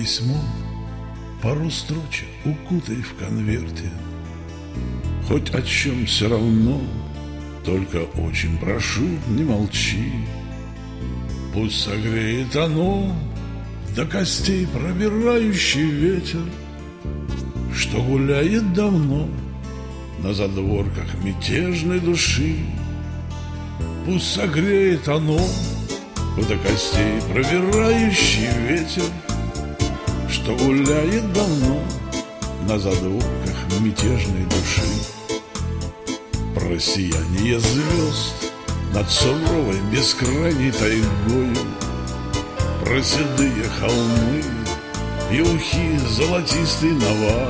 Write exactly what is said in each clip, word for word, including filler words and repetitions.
письмо, пару строчек укутай в конверте. Хоть о чем все равно, только очень прошу, не молчи. Пусть согреет оно до костей пробирающий ветер, что гуляет давно на задворках мятежной души. Пусть согреет оно до костей пробирающий ветер, что гуляет давно на задворках мятежной души. Про сияние звезд над суровой бескрайней тайгою, про седые холмы и ухи золотистый навар.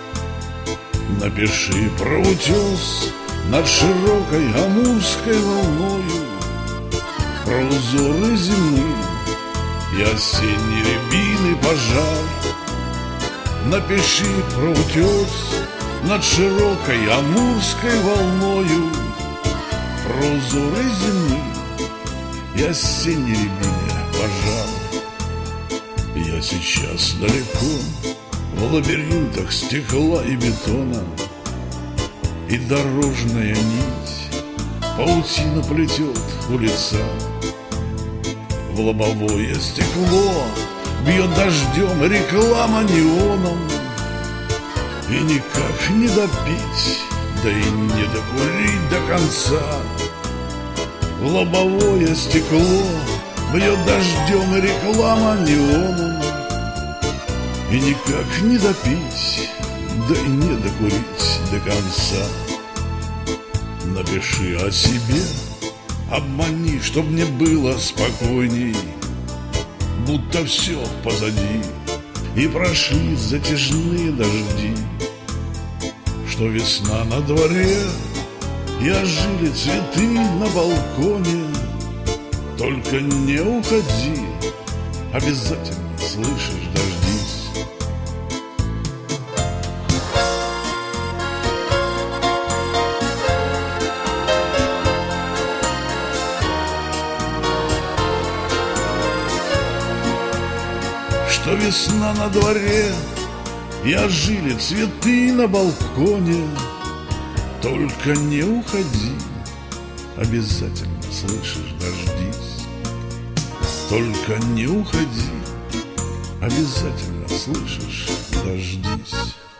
Напиши про утес над широкой амурской волною, про узоры зимы и осенней рябины пожар. Напиши про утес над широкой амурской волною, про узоры зимы и осенней рябины пожар. Я сейчас далеко в лабиринтах стекла и бетона, и дорожная нить паутина плетет у лица. В лобовое стекло бьет дождем реклама неоном, и никак не допить, да и не докурить до конца. В лобовое стекло бьет дождем реклама неоном, и никак не допить, да и не докурить до конца. Напиши о себе, обмани, чтоб мне было спокойней, будто все позади и прошли затяжные дожди, что весна на дворе и ожили цветы на балконе. Только не уходи, обязательно, слышишь, дождись. Что весна на дворе и ожили цветы на балконе. Только не уходи, обязательно, слышишь, дождись. Только не уходи, обязательно, слышишь, дождись.